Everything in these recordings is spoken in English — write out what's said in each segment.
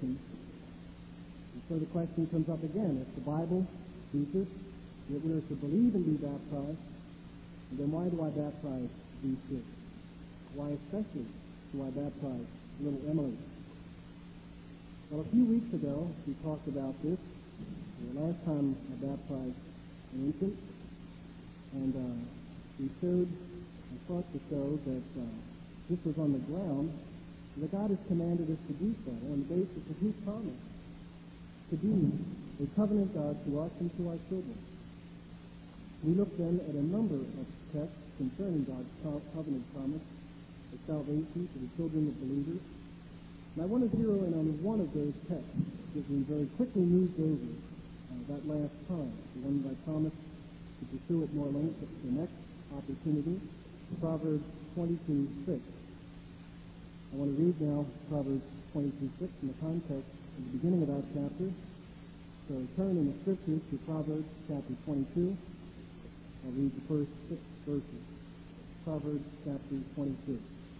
Christians. And so the question comes up again. If the Bible teaches that we are to believe and be baptized, then why do I baptize these kids? Why especially do I baptize little Emily? Well, a few weeks ago, we talked about this. The last time I baptized an infant, and we showed, I thought to show that this was on the ground, that God has commanded us to do so on the basis of His promise to be a covenant God to us and to our children. We looked then at a number of texts concerning God's covenant promise of salvation to the children of believers. And I want to zero in on one of those texts that we very quickly moved over that last time, the one that I promised to pursue at more length at the next opportunity, Proverbs 22:6. I want to read now Proverbs 22:6 in the context of the beginning of that chapter. So turn in the Scriptures to Proverbs chapter 22. I'll read the first 6 verses. Proverbs chapter 22.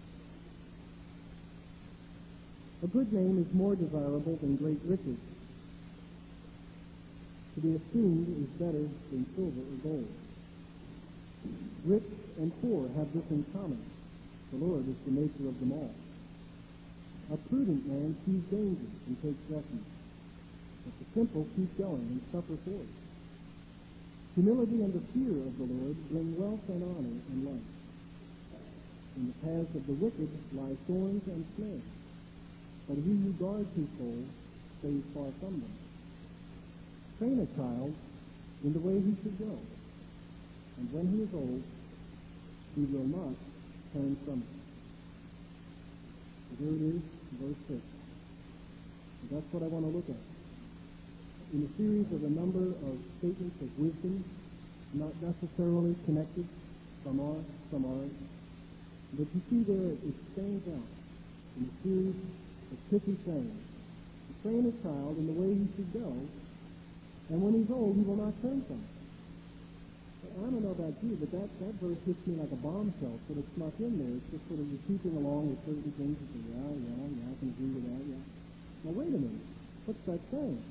A good name is more desirable than great riches. To be esteemed is better than silver or gold. Rich and poor have this in common. The Lord is the maker of them all. A prudent man sees danger and takes refuge, but the simple keep going and suffer for it. Humility and the fear of the Lord bring wealth and honor and life. In the paths of the wicked lie thorns and snares, but he who guards his soul stays far from them. Train a child in the way he should go, and when he is old, he will not turn from it. So here it is, verse 6. And that's what I want to look at. In a series of a number of statements of wisdom, not necessarily connected, some are, but you see there it stands out in a series of pithy sayings. To train a child in the way he should go, and when he's old, he will not turn from it. I don't know about you, but that verse hits me like a bombshell, sort of snuck in there. It's just sort of you're keeping along with certain things. You say, yeah, I can agree with that, yeah. Now, wait a minute. What's that saying?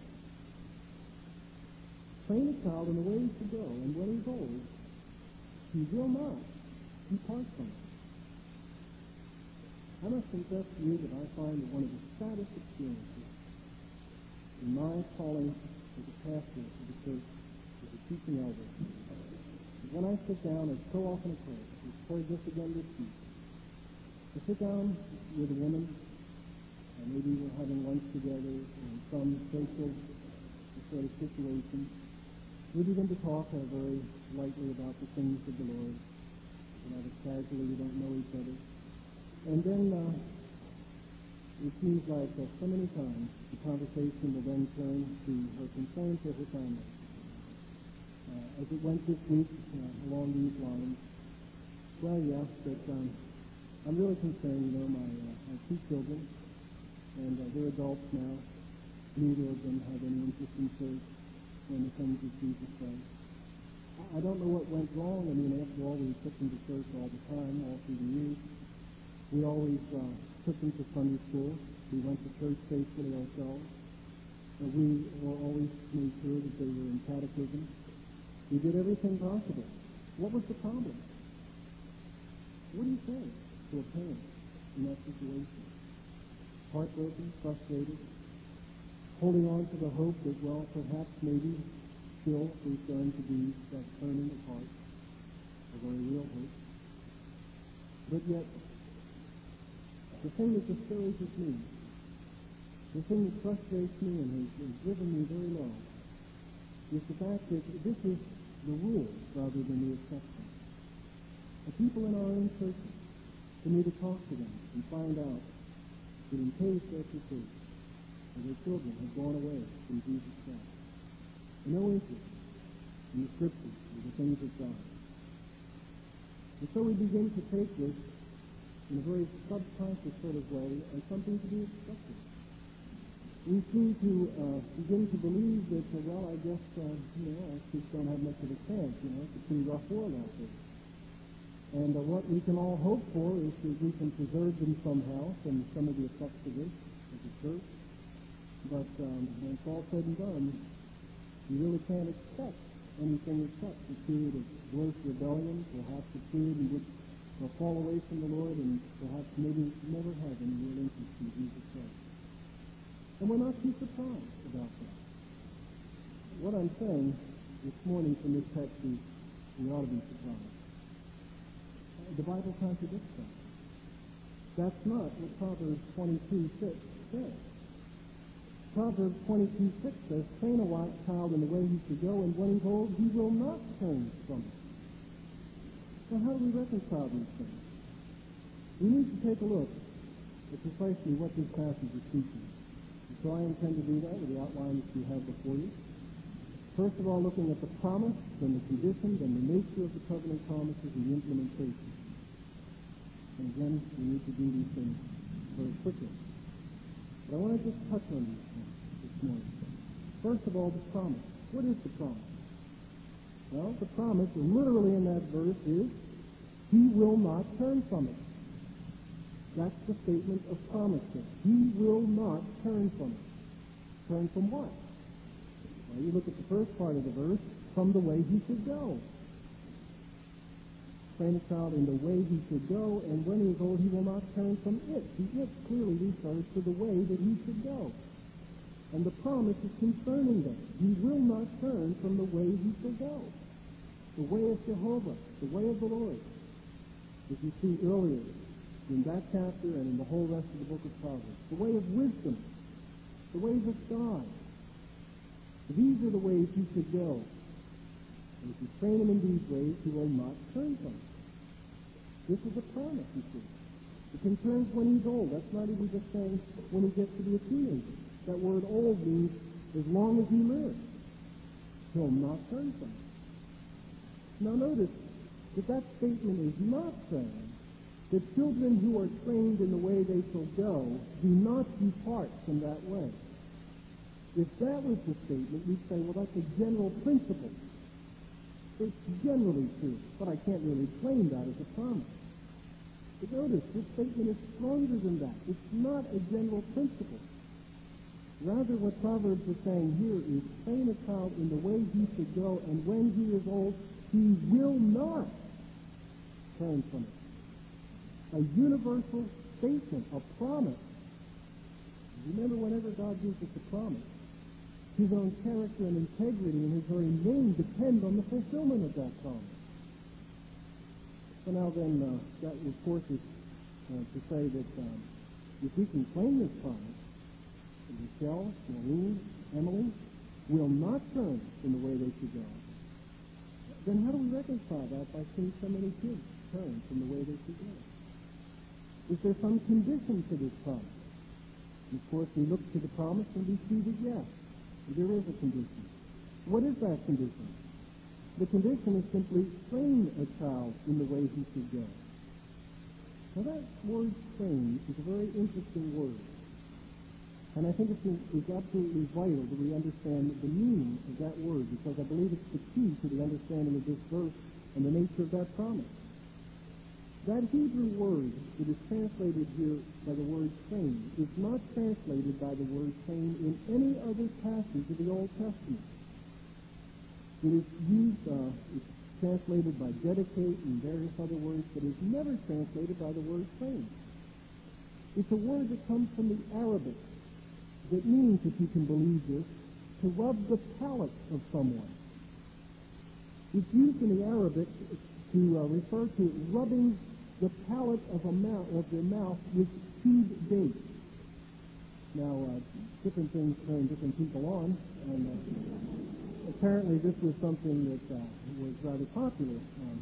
Train a child in the way he should go, and when he's old, he will not depart from it. I must confess to you that I find that one of the saddest experiences in my calling as a pastor of the church, as a teaching elder, is when I sit down, as so often occurs, we've heard this again this week, to sit down with a woman, and maybe we're having lunch together in some social sort of situation. We begin to talk very lightly about the things of the Lord, rather casually, we don't know each other. And then it seems like so many times the conversation will then turn to her concerns for her family. As it went this week along these lines, well, yes, but I'm really concerned, my I have 2 children, and they're adults now. Neither of them have any interest in church and the things of Jesus Christ. I don't know what went wrong. I mean, after all, we took them to church all the time, all through the years. We always took them to Sunday school. We went to church faithfully ourselves. We always made sure that they were in catechism. We did everything possible. What was the problem? What do you say to a parent in that situation? Heartbroken, frustrated, holding on to the hope that, well, perhaps maybe still there's going to be that turning of heart, a very real hope. But yet, the thing that discourages me, the thing that frustrates me and has driven me very low, is the fact that this is the rule rather than the exception. The people in our own churches, we need to talk to them and find out that in case after case, their children have gone away from Jesus Christ. No interest in the Scriptures or the things of God. And so we begin to take this in a very subconscious sort of way as something to be expected. We seem to begin to believe that, well, I guess, our kids don't have much of a chance, it's a pretty rough world out there. And what we can all hope for is that we can preserve them somehow from some of the effects of this as a church. But when it's all said and done, you really can't expect anything except a period of gross rebellion, perhaps a period in which they'll fall away from the Lord and perhaps maybe never have any real interest in Jesus Christ. And we're not too surprised about that. What I'm saying this morning from this text is we ought to be surprised. The Bible contradicts that. That's not what Proverbs 22:6 says. Proverbs 22:6 says, train a child in the way he should go, and when he's old, he will not turn from it. Now, how do we reconcile these things? We need to take a look at precisely what this passage is teaching. And so I intend to do that with the outline that you have before you. First of all, looking at the promise, then the condition, then the nature of the covenant promises, and the implementation. And again, we need to do these things very quickly. But I want to just touch on these things this morning. First of all, the promise. What is the promise? Well, the promise, literally in that verse, is, he will not turn from it. That's the statement of promise there. He will not turn from it. Turn from what? Well, you look at the first part of the verse, from the way he should go. Train a child in the way he should go, and when he is old, he will not turn from it. The it clearly refers to the way that he should go. And the promise is concerning that. He will not turn from the way he should go. The way of Jehovah, the way of the Lord. As you see earlier in that chapter and in the whole rest of the book of Proverbs. The way of wisdom, the ways of God. These are the ways he should go. And if you train him in these ways, he will not turn from it. This is a promise, you see. It concerns when he's old. That's not even just saying when he gets to be a teenager. That word old means as long as he lives. He'll not turn from it. Now notice that that statement is not saying that children who are trained in the way they shall go do not depart from that way. If that was the statement, we'd say, well, that's a general principle. It's generally true, but I can't really claim that as a promise. But notice, this statement is stronger than that. It's not a general principle. Rather, what Proverbs is saying here is, train a child in the way he should go, and when he is old, he will not turn from it. A universal statement, a promise. Remember, whenever God gives us a promise, his own character and integrity and his very name depend on the fulfillment of that promise. So now then, that of course is to say that if we can claim this promise, Michelle, Maureen, Emily will not turn from the way they should go, then how do we reconcile that by seeing so many kids turn from the way they should go? Is there some condition to this promise? And of course, we look to the promise and we see that yes, there is a condition. What is that condition? The condition is simply train a child in the way he should go. Now that word train is a very interesting word. And I think it's absolutely vital that we understand the meaning of that word, because I believe it's the key to the understanding of this verse and the nature of that promise. That Hebrew word that is translated here by the word train is not translated by the word train in any other passage of the Old Testament. It is used, it's translated by dedicate and various other words, but is never translated by the word train. It's a word that comes from the Arabic that means, if you can believe this, to rub the palate of someone. It's used in the Arabic to refer to rubbing the palate of their mouth with chewed dates. Now, different things turn different people on, and apparently this was something that was rather popular.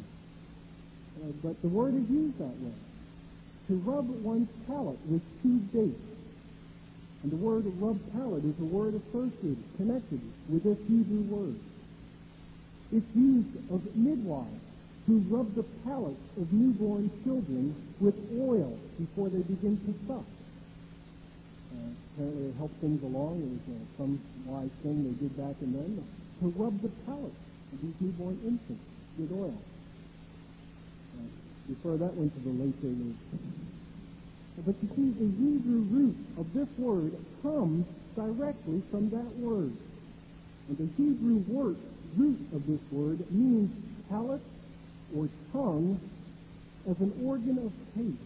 But the word is used that way, to rub one's palate with chewed dates. And the word rub palate is a word associated, connected with this Hebrew word. It's used of midwives who rub the palates of newborn children with oil before they begin to suck. Apparently it helped things along. It was some wise thing they did back in then, to rub the palates of these newborn infants with oil. Before that went to the later years. But you see, the Hebrew root of this word comes directly from that word. And the Hebrew root of this word means palate or tongue as an organ of taste.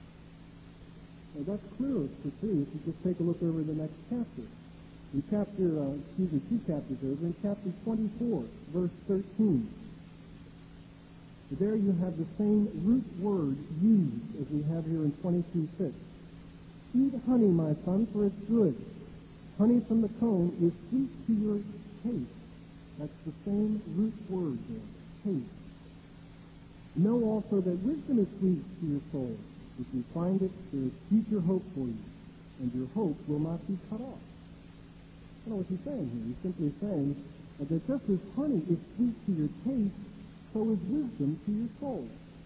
Now that's clearer to see if you just take a look over the next chapter. In two chapters over, in chapter 24, verse 13. There you have the same root word used as we have here in 22:6. Eat honey, my son, for it's good. Honey from the comb is sweet to your taste. That's the same root word there, taste. Know also that wisdom is sweet to your soul. If you find it, there is future hope for you, and your hope will not be cut off. I don't know what he's saying here. He's simply saying that just as honey is sweet to your taste, so is wisdom to your soul.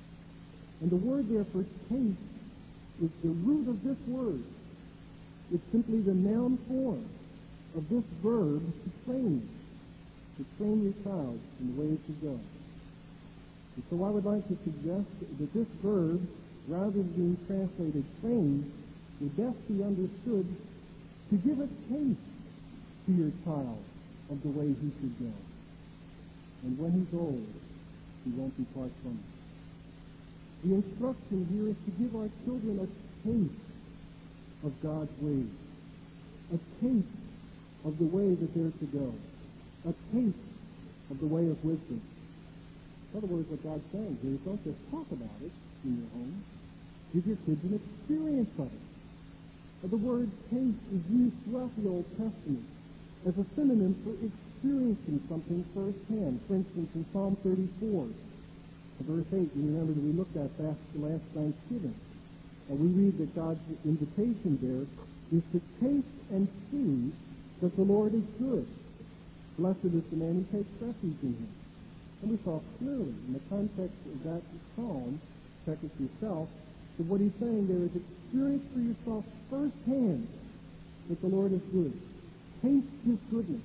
And the word there for taste is the root of this word. It's simply the noun form of this verb to train your child in the way it should go. And so I would like to suggest that this verb, rather than being translated train, would best be understood to give a taste to your child of the way he should go. And when he's old, he won't depart from it. The instruction here is to give our children a taste of God's ways, a taste of the way that they're to go, a taste of the way of wisdom. In other words, what God's saying here is don't just talk about it in your home. Give your kids an experience of it. The word taste is used throughout the Old Testament as a synonym for experiencing something firsthand. For instance, in Psalm 34, verse 8, you remember that we looked at that last Thanksgiving. We read that God's invitation there is to taste and see that the Lord is good. Blessed is the man who takes refuge in him. And we saw clearly in the context of that psalm, check it yourself, that what he's saying there is experience for yourself firsthand that the Lord is good. Taste his goodness.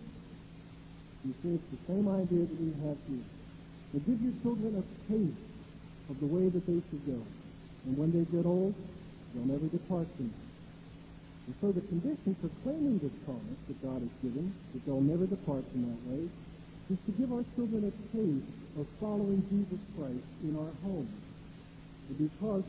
You see, it's the same idea that we have here. To give your children a taste of the way that they should go. And when they get old, they'll never depart from it. And so the condition for claiming this promise that God has given, that they'll never depart from that way, is to give our children a taste of following Jesus Christ in our home. Because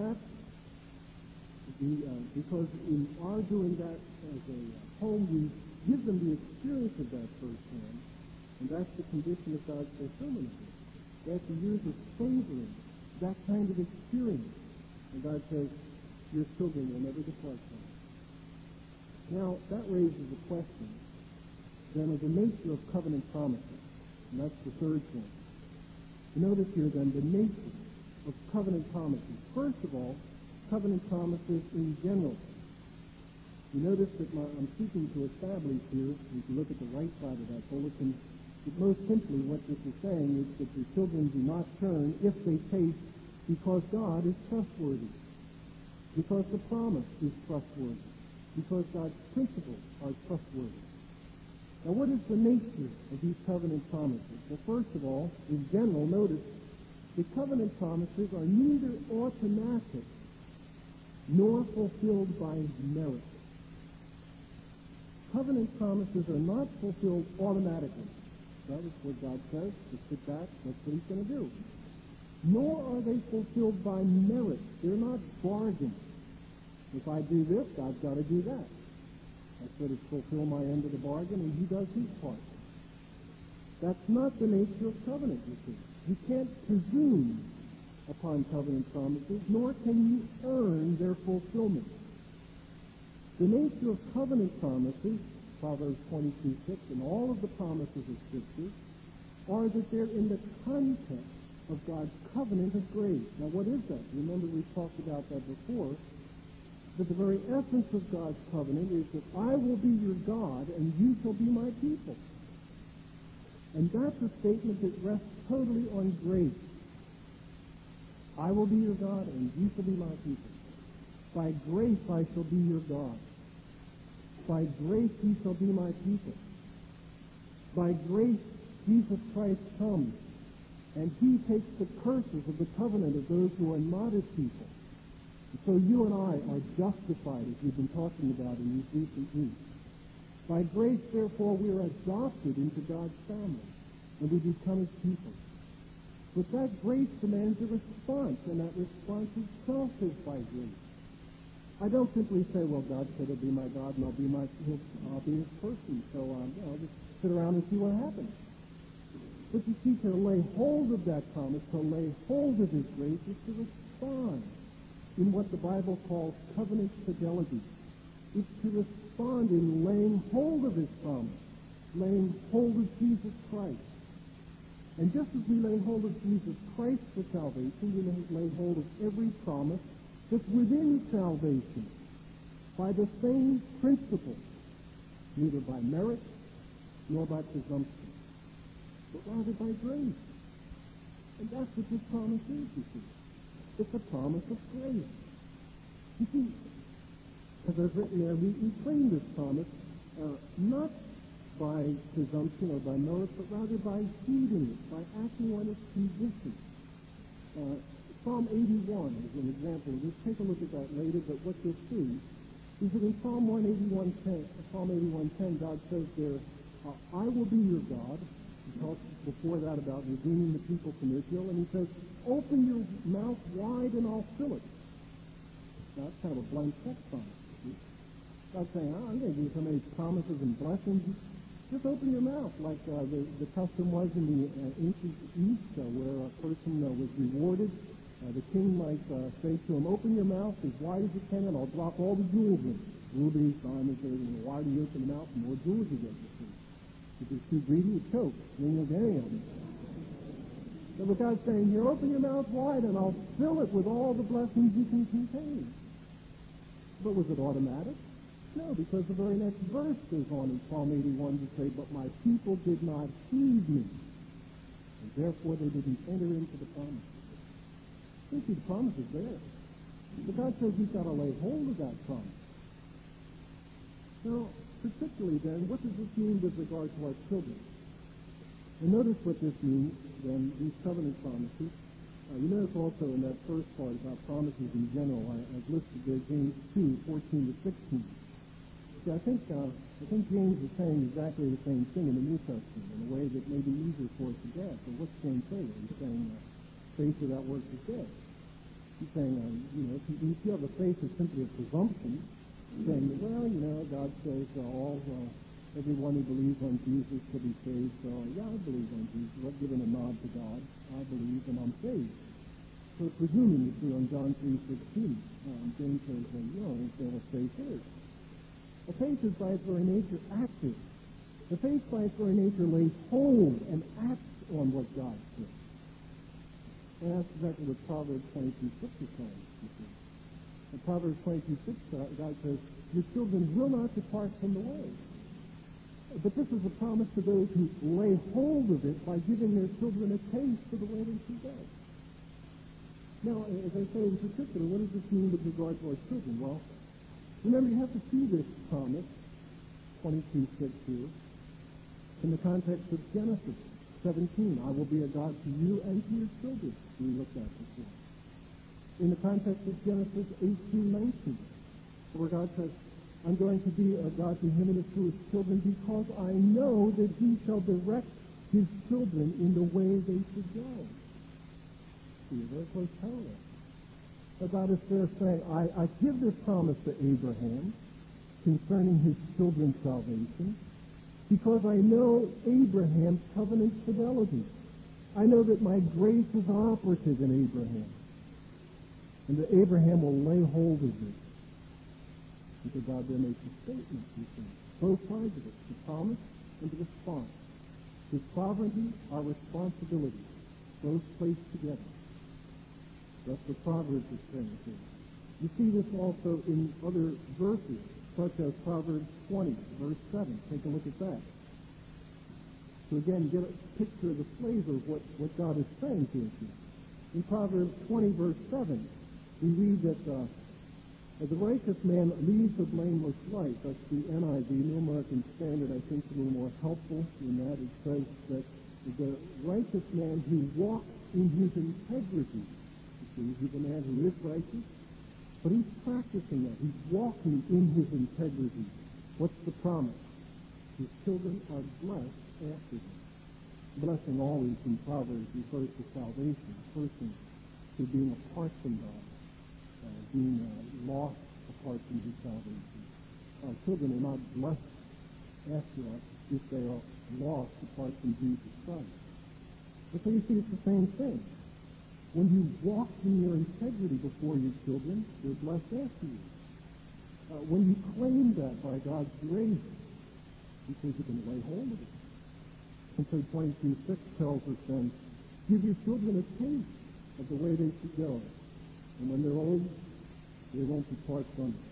in our doing that as a home, we give them the experience of that firsthand, and that's the condition of God's fulfillment of it. After years of savoring that kind of experience, and God says, your children will never depart from it. Now, that raises a question, then, of the nature of covenant promises, and that's the third point. Notice here, then, the nature of covenant promises. First of all, covenant promises in general. You notice that I'm seeking to establish here, if you look at the right side of that bulletin, that most simply what this is saying is that your children do not turn if they taste, because God is trustworthy, because the promise is trustworthy, because God's principles are trustworthy. Now, what is the nature of these covenant promises? Well, first of all, in general, notice the covenant promises are neither automatic nor fulfilled by merit. Covenant promises are not fulfilled automatically. That is what God says. Just sit back, that's what he's going to do. Nor are they fulfilled by merit. They're not bargains. If I do this, God's got to do that. That's what is fulfill my end of the bargain, and he does his part. That's not the nature of covenant, you see. You can't presume upon covenant promises, nor can you earn their fulfillment. The nature of covenant promises, Proverbs 22:6, and all of the promises of Scripture, are that they're in the context of God's covenant of grace. Now, what is that? Remember, we talked about that before. That the very essence of God's covenant is that I will be your God and you shall be my people. And that's a statement that rests totally on grace. I will be your God and you shall be my people. By grace I shall be your God. By grace you shall be my people. By grace Jesus Christ comes and he takes the curses of the covenant of those who are not his people. And so you and I are justified, as we've been talking about in these recent weeks. By grace, therefore, we are adopted into God's family, and we become his people. But that grace demands a response, and that response itself is by grace. I don't simply say, well, God said he'll be my God, and I'll be his person, so I'll just sit around and see what happens. But you see, to lay hold of that promise, to lay hold of his grace, is to respond in what the Bible calls covenant fidelity. It's to respond in laying hold of his promise, laying hold of Jesus Christ. And just as we lay hold of Jesus Christ for salvation, we lay hold of every promise that's within salvation by the same principle, neither by merit nor by presumption, but rather by grace. And that's what this promise is, you see. It's a promise of grace. You see, as I've written there, we claim this promise not by presumption or by merit, but rather by heeding it, by acting on its conditions. Psalm 81 is an example of this. Take a look at that later, but what you'll see is that in Psalm 81:10, God says there, I will be your God. He talks before that about redeeming the people from Israel, and he says, open your mouth wide and I'll fill it. Now, that's kind of a blank check promise. God's saying, I'm going to give you so many promises and blessings. Just open your mouth, like the custom was in the ancient East, where a person was rewarded. The king might say to him, open your mouth as wide as you can, and I'll drop all the jewels in. Rubies, diamonds, everything. The wider you open the mouth, the more jewels you get, you see. If you're too greedy, you choke. Then you'll get any of them. So the God's saying, here, open your mouth wide, and I'll fill it with all the blessings you can contain. But was it automatic? No, because the very next verse goes on in Psalm 81 to say, but my people did not heed me, and therefore they didn't enter into the promise. You see, the promise is there. But God says you've got to lay hold of that promise. Now, particularly then, what does this mean with regard to our children? And notice what this means, then, these covenant promises. You notice also in that first part about promises in general, I've listed there James 2:14 to 16. See, I think James is saying exactly the same thing in the New Testament in a way that may be easier for us to get. So what's James saying? He's saying faith without works is dead. He's saying, if you have a faith that's simply a presumption, saying, well, God says everyone who believes on Jesus will be saved, so yeah, I believe on Jesus. I've given a nod to God. I believe and I'm saved. So presuming, you see, on John 3:16, James says, instead of faith is. A faith is by its very nature active. The faith by its very nature lays hold and acts on what God says. And that's exactly what Proverbs 22:6 is saying. In Proverbs 22:6, God says, your children will not depart from the way. But this is a promise to those who lay hold of it by giving their children a taste of the way they should go. Now, as I say in particular, what does this mean with regard to our children? Well, remember, you have to see this promise, 22:6 here, in the context of Genesis 17. I will be a God to you and to your children, we looked at before. In the context of Genesis 18:19, where God says, I'm going to be a God to him and to his children because I know that he shall direct his children in the way they should go. See, very close parallel. But God is there saying, I give this promise to Abraham concerning his children's salvation because I know Abraham's covenant fidelity. I know that my grace is operative in Abraham. And that Abraham will lay hold of it. Because God there makes a statement, you see. Both sides of it, the promise and the response. His sovereignty, our responsibility, both placed together. That's what Proverbs is saying here. You see this also in other verses, such as Proverbs 20, verse 7. Take a look at that. So again, get a picture of the flavor of what God is saying to us here. In Proverbs 20, verse 7, we read that the righteous man leads a blameless life. That's the NIV, New American Standard. I think is a little more helpful in that. It says that the righteous man who walks in his integrity, he's a man who is righteous, But he's practicing that. He's walking in his integrity. What's the promise? His children are blessed after him. Blessing always in Proverbs refers to salvation, a person to being apart from God, being lost apart from his salvation. Our children are not blessed after us if they are lost apart from Jesus Christ. But so you see, it's the same thing. When you walk in your integrity before your children, they're blessed after you. When you claim that by God's grace, because you can lay hold of it. And so 22:6 tells us then, give your children a taste of the way they should go. And when they're old, they won't depart from it.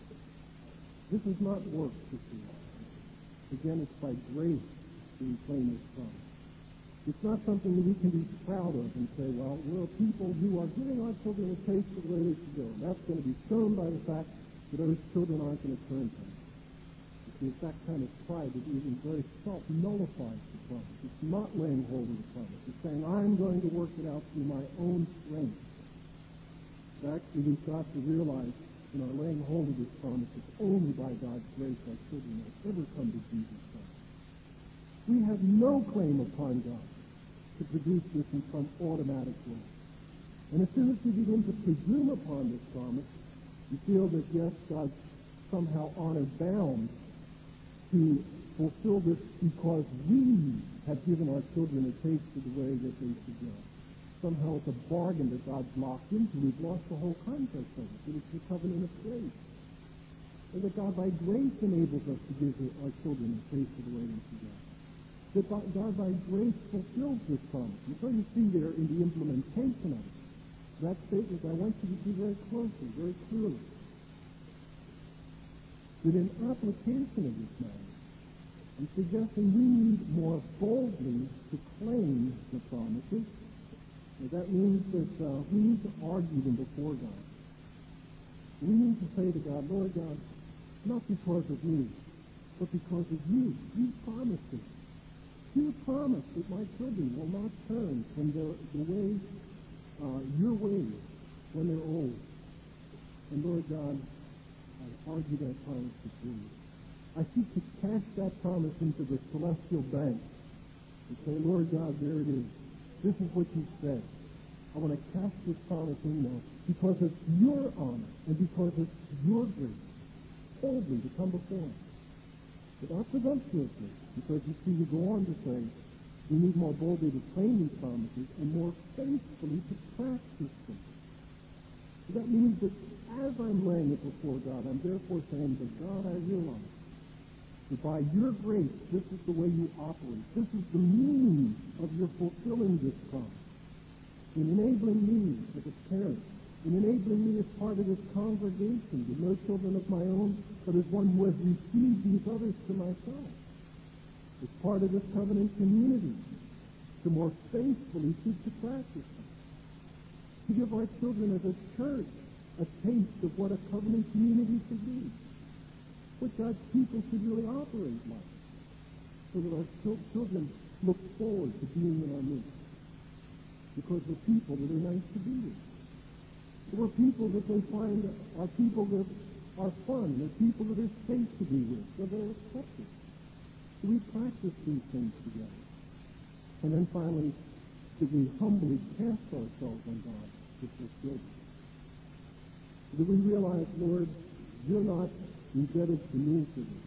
This is not work, sisters. Again, it's by grace that we claim this promise. It's not something that we can be proud of and say, well, we're people who are giving our children a taste of the way they should go. And that's going to be shown by the fact that those children aren't going to turn from it. It's that kind of pride that even very self-nullifies the promise. It's not laying hold of the promise. It's saying, I'm going to work it out through my own strength. Actually, we've got to realize in our laying hold of this promise, it's only by God's grace our children will ever come to Jesus Christ. We have no claim upon God to produce this in some automatic way. And as soon as we begin to presume upon this promise, we feel that, yes, God's somehow honor-bound to fulfill this because we have given our children a taste of the way that they should go. Somehow it's a bargain that God's locked into. We've lost the whole context of it. That it's the covenant of grace. And that God by grace enables us to give our children a taste of the way they should go. That God by grace fulfills this promise. And so you see there in the implementation of it, that statement I want you to see very closely, very clearly. That in application of this matter, I'm suggesting we need more boldly to claim the promises. And that means that we need to argue them before God. We need to say to God, Lord God, not because of me, but because of you. You promised it. You promised that my children will not turn from the ways, your ways, when they're old. And Lord God, I argue that promise before you. I seek to cash that promise into the celestial bank and say, Lord God, there it is. This is what you said. I want to cast this promise in now because it's your honor and because it's your grace. Boldly to come before him. But not presumptuously, because you see, you go on to say, we need more boldly to claim these promises and more faithfully to practice them. So that means that as I'm laying it before God, I'm therefore saying to God, I realize that by your grace, this is the way you operate. This is the means of your fulfilling this promise. In enabling me as a parent, in enabling me as part of this congregation, with no children of my own, but as one who has received these others to myself, as part of this covenant community, to more faithfully seek to practice them, to give our children as a church a taste of what a covenant community should be, what God's people should really operate like, so that our children look forward to being in our midst, because we're people that are nice to be with. We're people that they find are people that are fun. They're people that are safe to be with, so they're accepted. So we practice these things together. And then finally, that we humbly cast ourselves on God to fulfill it. That we realize, Lord, you're not indebted to me for this.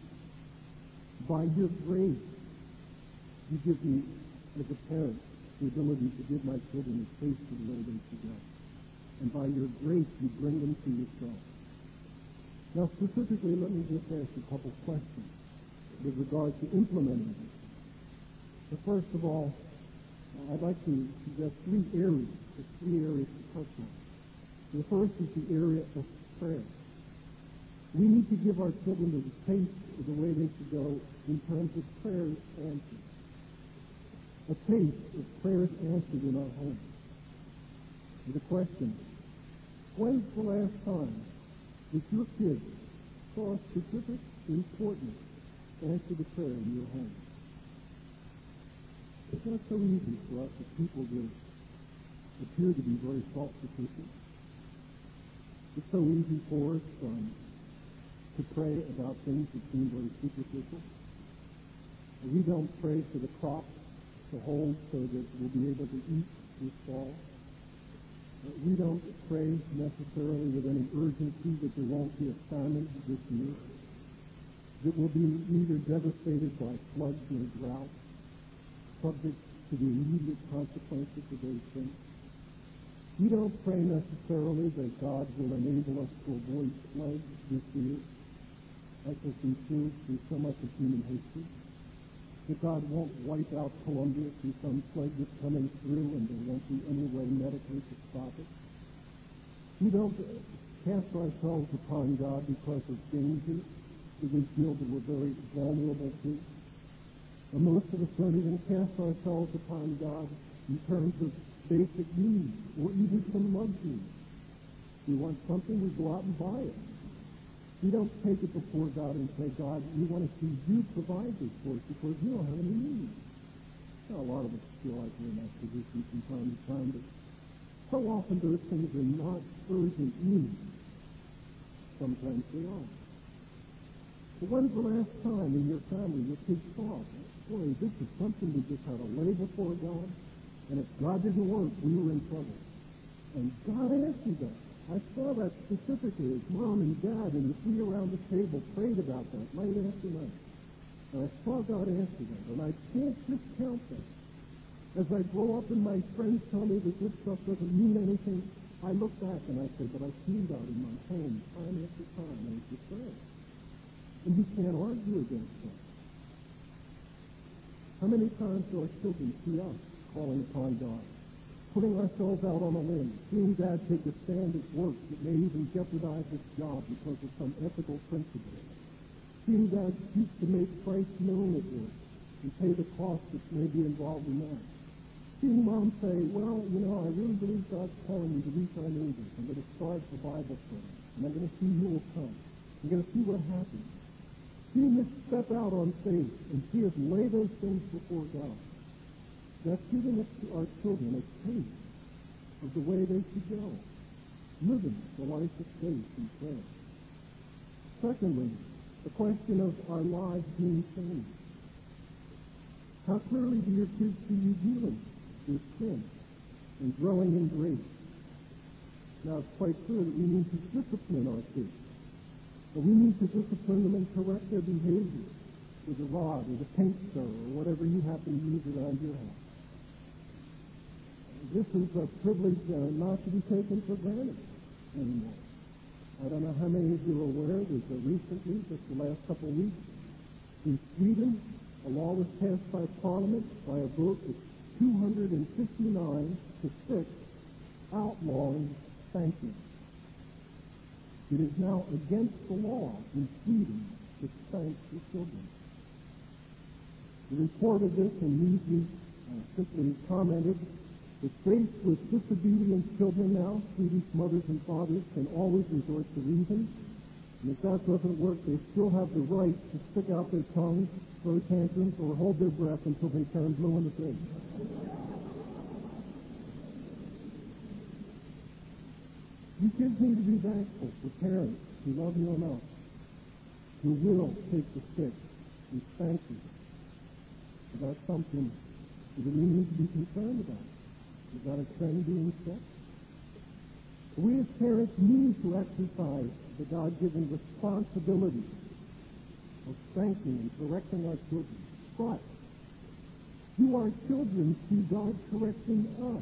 By your grace, you give me, as a parent, the ability to give my children a taste of the way they should go. And by your grace, you bring them to yourself. Now, specifically, let me just ask a couple questions with regard to implementing this. But first of all, I'd like to suggest three areas to touch on. The first is the area of prayer. We need to give our children the taste of the way they should go in terms of prayers answered. A taste of prayers answered in our home. The question, when's the last time that your kids saw a specific, important answer to prayer in your home? It's not so easy for us as people to appear to be very self-sufficient. It's so easy for us to pray about things that seem very superficial. We don't pray for the crops to hold so that we'll be able to eat this fall. We don't pray necessarily with any urgency that there won't be a famine this year, that we'll be neither devastated by floods or drought, subject to the immediate consequences of those things. We don't pray necessarily that God will enable us to avoid plagues this year, as has been true through so much of human history, that God won't wipe out Colombia through some plague that's coming through and there won't be any way medically to stop it. We don't cast ourselves upon God because of danger that we feel that we're very vulnerable to. And most of us don't even cast ourselves upon God in terms of basic needs or even some luxury. We want something, we go out and buy it. We don't take it before God and say, God, we want to see you provide this for us because you don't have any needs. Now, a lot of us feel like we're in that position from time to time, but so often those things are not urgent needs. Sometimes they are. But when's the last time in your family your kids thought, boy, this is something we just had to lay before God, and if God didn't work, we were in trouble. And God answered that. I saw that specifically as Mom and Dad and the three around the table prayed about that night after night. And I saw God answer that, and I can't discount that. As I grow up and my friends tell me that this stuff doesn't mean anything, I look back and I say, but I've seen God in my home time after time, and it's the same. And you can't argue against that. How many times do our children see us calling upon God, putting ourselves out on a limb, seeing Dad take a stand at work that may even jeopardize his job because of some ethical principle, seeing Dad seek to make Christ known at work and pay the cost that may be involved in that, seeing Mom say, well, I really believe God's calling me to reach our neighbors. I'm going to start the Bible study, and I'm going to see who will come. I'm going to see what happens. Seeing us step out on faith and see us lay those things before God. That's giving us to our children a taste of the way they should go, living the life of faith and prayer. Secondly, the question of our lives being changed. How clearly do your kids see you dealing with sin and growing in grace? Now, it's quite clear that we need to discipline our kids. But we need to discipline them and correct their behavior with a rod or the paint stir or whatever you happen to use around your house. This is a privilege not to be taken for granted anymore. I don't know how many of you are aware that recently, just the last couple of weeks, in Sweden, a law was passed by Parliament by a vote of 259 to 6, outlawing spanking. It is now against the law in Sweden to spank the children. The report of this in Newsweek simply commented that faced with disobedient children now, Swedish mothers and fathers can always resort to reason, and if that doesn't work, they still have the right to stick out their tongues, throw tantrums, or hold their breath until they turn blue in the face. You kids need to be thankful for parents who love you enough, who will take the stick and spank you. That's something that we need to be concerned about. Is that a trend being set? We as parents need to exercise the God-given responsibility of spanking and correcting our children. But do our children see God correcting us?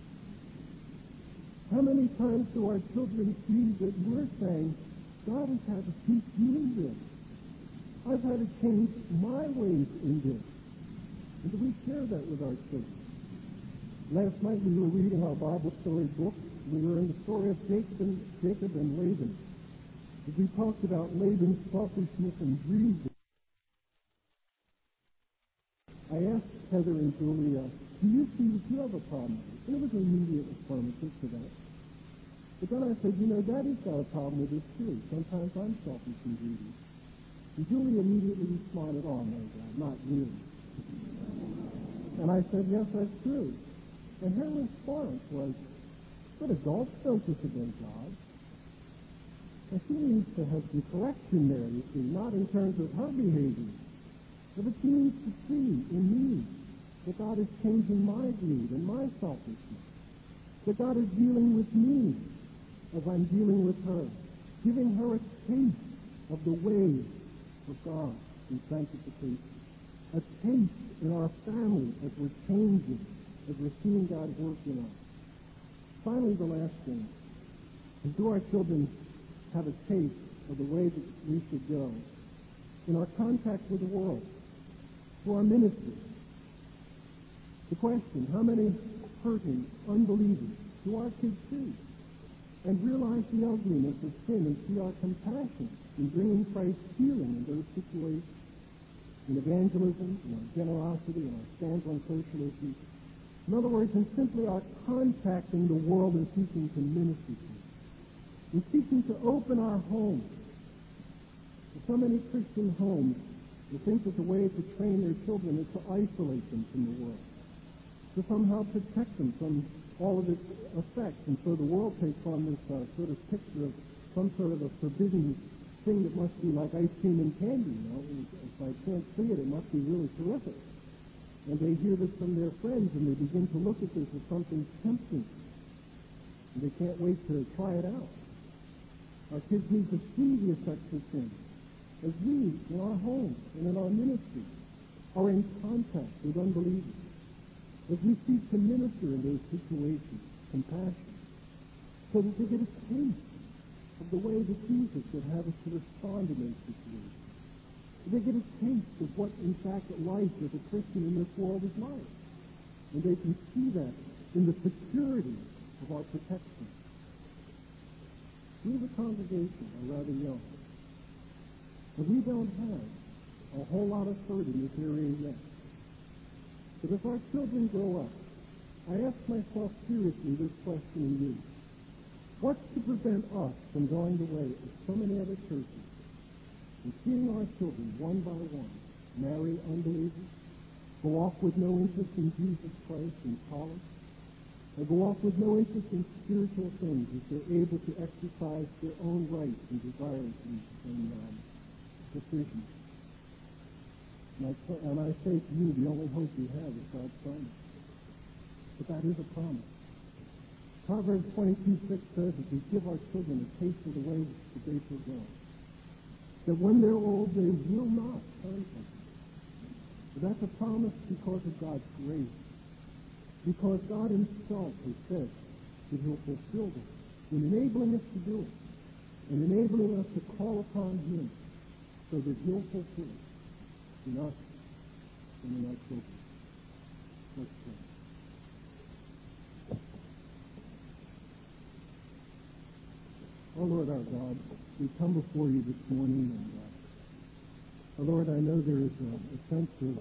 How many times do our children see that we're saying, God has had to teach me this. I've had to change my ways in this. And do we share that with our children? Last night we were reading our Bible story book. We were in the story of Jacob and Laban. As we talked about Laban's selfishness and greed, I asked Heather and Julia, do you see that you have a problem? There was an immediate affirmative to that. But then I said, Daddy's got a problem with this too. Sometimes I'm selfish and greedy. And Julia immediately responded, oh no, Dad, not really. And I said, yes, that's true. And her response was, but adults don't disobey God. And she needs to have some correction there, you see, not in terms of her behavior, but she needs to see in me that God is changing my greed and my selfishness, that God is dealing with me as I'm dealing with her, giving her a taste of the ways of God in sanctification, a taste in our family as we're changing, as we're seeing God work in us. Finally, the last thing is, do our children have a taste of the way that we should go in our contact with the world, through our ministry? The question, how many hurting unbelievers do our kids see and realize the ugliness of sin and see our compassion in bringing Christ's healing in those situations, in evangelism, in our generosity, in our stance on social issues? In other words, in simply our contacting the world and seeking to minister to it, in seeking to open our homes. So many Christian homes will think that the way to train their children is to isolate them from the world, to somehow protect them from all of its effects. And so the world takes on this sort of picture of some sort of a forbidden thing that must be like ice cream and candy, you know. If I can't see it, it must be really terrific. And they hear this from their friends, and they begin to look at this as something tempting. And they can't wait to try it out. Our kids need to see the effects of sin as we, in our homes and in our ministry, are in contact with unbelievers. As we seek to minister in those situations, compassion, so that they get a taste of the way that Jesus would have us to respond in those situations. They get a taste of what, in fact, life as a Christian in this world is like. And they can see that in the security of our protection. We, the congregation, are rather young. And we don't have a whole lot of hurt in this area yet. But as our children grow up, I ask myself seriously this question in you. What's to prevent us from going the way of so many other churches and seeing our children, one by one, marry unbelievers, go off with no interest in Jesus Christ in college, or go off with no interest in spiritual things as they're able to exercise their own rights and desires and decisions? And I say to you, the only hope we have is God's promise. But that is a promise. Proverbs 22:6 says that we give our children a taste of the way that they shall go, that when they're old, they will not turn from it. But that's a promise because of God's grace, because God himself has said that he'll fulfill this in enabling us to do it, and enabling us to call upon him so that he'll fulfill it in us and in our children. Let's pray. Oh, Lord our God, we come before you this morning, and Lord, I know there is a sense of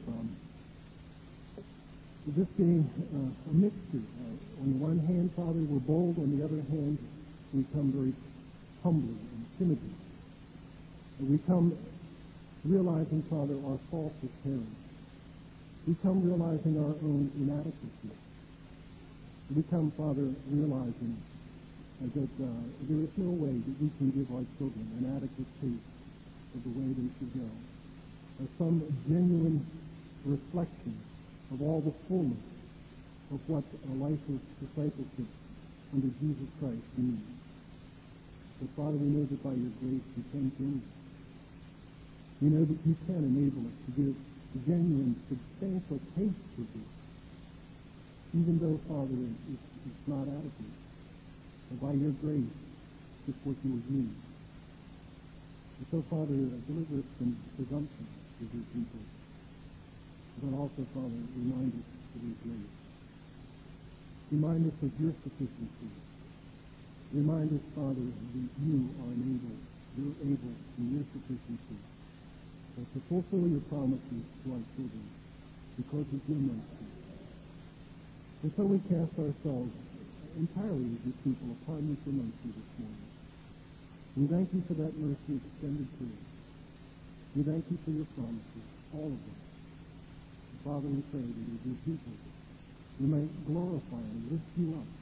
this being a mixture. On the one hand, Father, we're bold. On the other hand, we come very humbly and timidly. And we come realizing, Father, our faults as parents. We come realizing our own inadequacy. We come, Father, realizing that there is no way that we can give our children an adequate taste of the way they should go, or some genuine reflection of all the fullness of what a life of discipleship under Jesus Christ means. But Father, we know that by your grace you can change. We know that you can enable us to give genuine, substantial taste of this, even though, Father, it's not adequate. And by your grace, it's what you would need. And so, Father, deliver us from presumption as your people. But also, Father, remind us of your grace. Remind us of your sufficiency. Remind us, Father, that you are able, you're able in your sufficiency to fulfill your promises to our children because of your mercy. And so we cast ourselves entirely as your people upon you for mercy this morning. We thank you for that mercy extended to us. We thank you for your promises, all of them. And Father, we pray that as your people, we may glorify and lift you up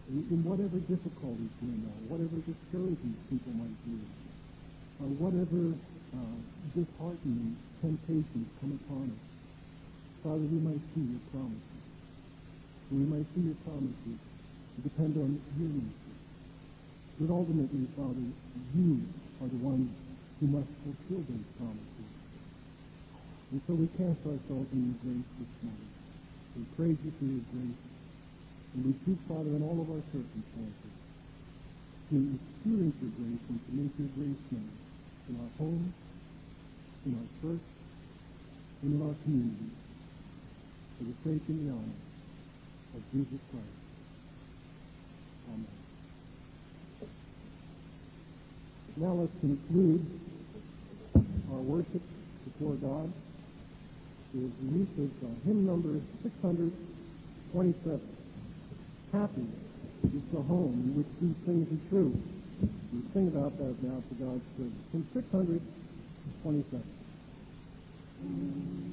in whatever difficulties we know, whatever discouragements people might do, or whatever disheartening temptations come upon us. Father, we might see your promises. We might see your promises depend on your mercy. But ultimately, Father, you are the one who must fulfill those promises. And so we cast ourselves in your grace this morning. We praise you for your grace. And we seek, Father, in all of our circumstances to experience your grace and to make your grace known in our homes, in our church, and in our community, for the sake and the honor of Jesus Christ. Amen. Now let's conclude our worship before God with the use of hymn number 627. Happy is the home in which these things are true. We sing about that now to God's service. Hymn 627.